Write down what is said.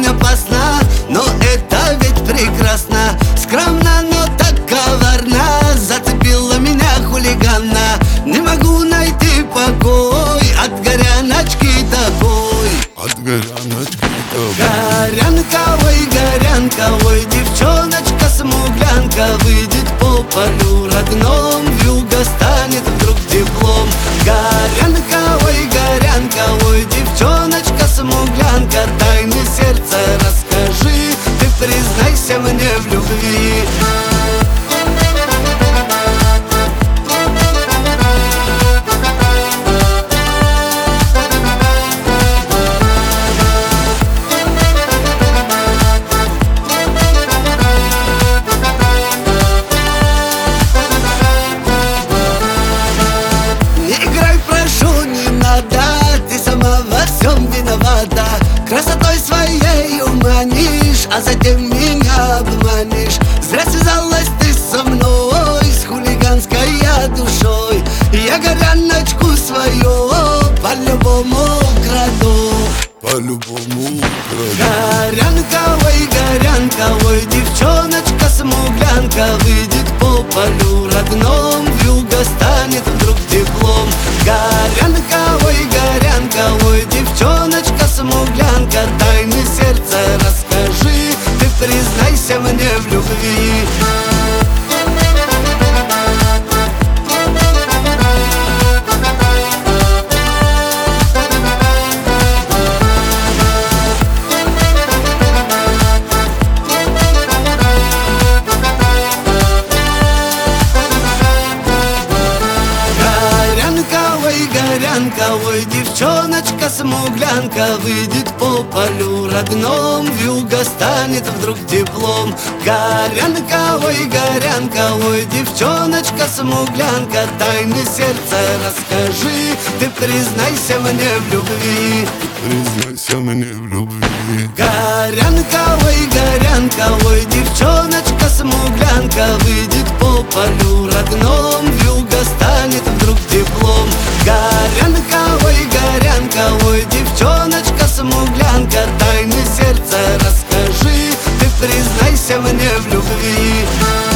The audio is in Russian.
очень опасна, но это ведь прекрасно. Скромно, но так коварна, зацепила меня хулиганна. Не могу найти покой от горяночки такой. От горяночки такой. Горянка, ой, горянка, ой, девчоночка смуглянка выйдет по полю родном, вьюга станет вдруг теплом. Горянка, ой, горянка, ой, девчоночка смуглянка, тайны сердца расскажи, ты признайся мне в любви. Ты сама во всем виновата, красотой своей уманишь, а затем меня обманешь. Зря связалась ты со мной, с хулиганской душой. Я горяночку свою по-любому краду. По-любому краду. Горянка, ой, девчоночка смуглянка выйдет по полю родном, вьюга станет вдруг теплом. Горянка, ой, девчоночка смуглянка, тайны сердца расскажи, ты признайся мне в любви. Горянка, ой, девчоночка смуглянка выйдет по полю родном, вьюга станет вдруг теплом. Горянка, ой, девчоночка смуглянка, тайны сердца расскажи, ты признайся мне в любви. Признайся мне в любви. Горянка, ой, девчоночка смуглянка выйдет по полю родном, вьюга станет вдруг теплом. Горянка, ой, девчоночка смуглянка, тайны сердца расскажи, ты признайся мне в любви.